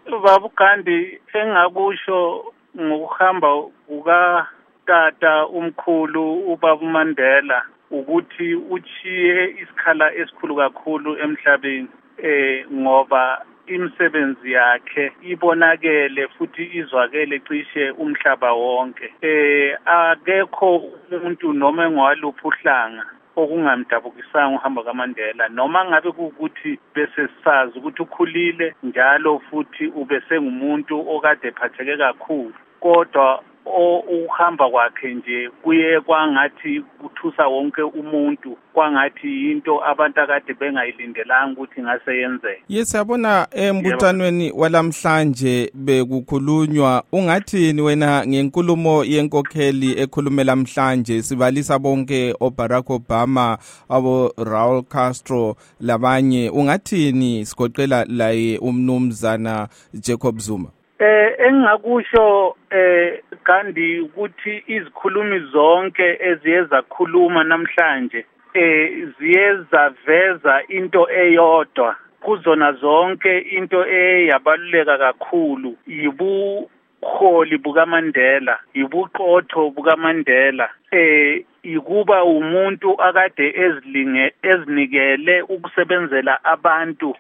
Baba Gandhi engakusho ngokuhamba kukaTata umkhulu uBaba Mandela ukuthi uchiye isikhala esikhulu kakhulu emhlabeni ngoba imisebenzi yakhe ibonakele futhi izwakele cishe umhlaba wonke. Akekho umuntu noma engwaluphi uhlanga okungamdabukisanga uhamba kaMandela noma ngabe kuukuthi bese sazi ukuthi ukhulile njalo futhi ubesengumuntu okade ephatheke kakhulu, kodwa ukuhamba kwakhe nje kuye kwangathi kuthusa wonke umuntu, kwangathi into abantu akade bengayilindelanga ukuthi ngase yenzeke. Yesabona embuthanweni walamhlanje bekukhulunywa, ungathini wena ngenkulumo yenkokheli ekhulumela namhlanje sibalisa bonke oBarack Obama, abo Raul Castro labanye, ungathini sigoqela laye umnumzana Jacob Zuma? Engakusho Gandhi ukuthi izikhulumi zonke eziyeza kukhuluma namhlanje ziyeza veza into eyodwa kuzona zonke, into eyabaluleka kakhulu yibuholi bukaMandela, yibuqotho bukaMandela, ikuba umuntu akade ezinikele ukusebenzela abantu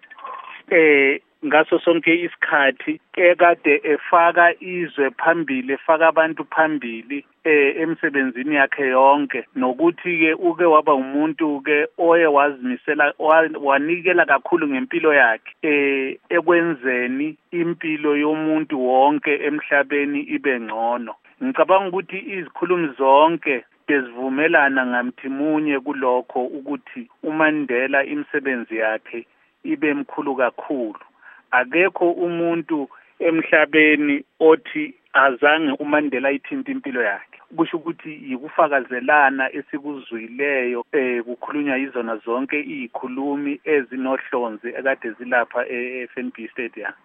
ngaso sonke isikhathi, ekade efaka izwe phambili, efaka abantu phambili emsebenzini yakhe yonke, nokuthi ke uke waba umuntu ke oye wazimisela wanikela kakhulu ngempilo yakhe ekwenzeni impilo yomuntu wonke emhlabeni ibe ngcono. Ngicabanga ukuthi izikhulumi zonke bezivumelana ngamthimunye kulokho ukuthi uMandela imisebenzi yakhe ibe mkhulu kakhulu. Akekho umuntu emhlabeni othi azange uMandela ithinta impilo yakhe. Kusho ukuthi yikufakazelana esikuzwileyo kukhulunywa izona zonke izikhulumi ezinohlonze ekade zilapha eFNB Stadium.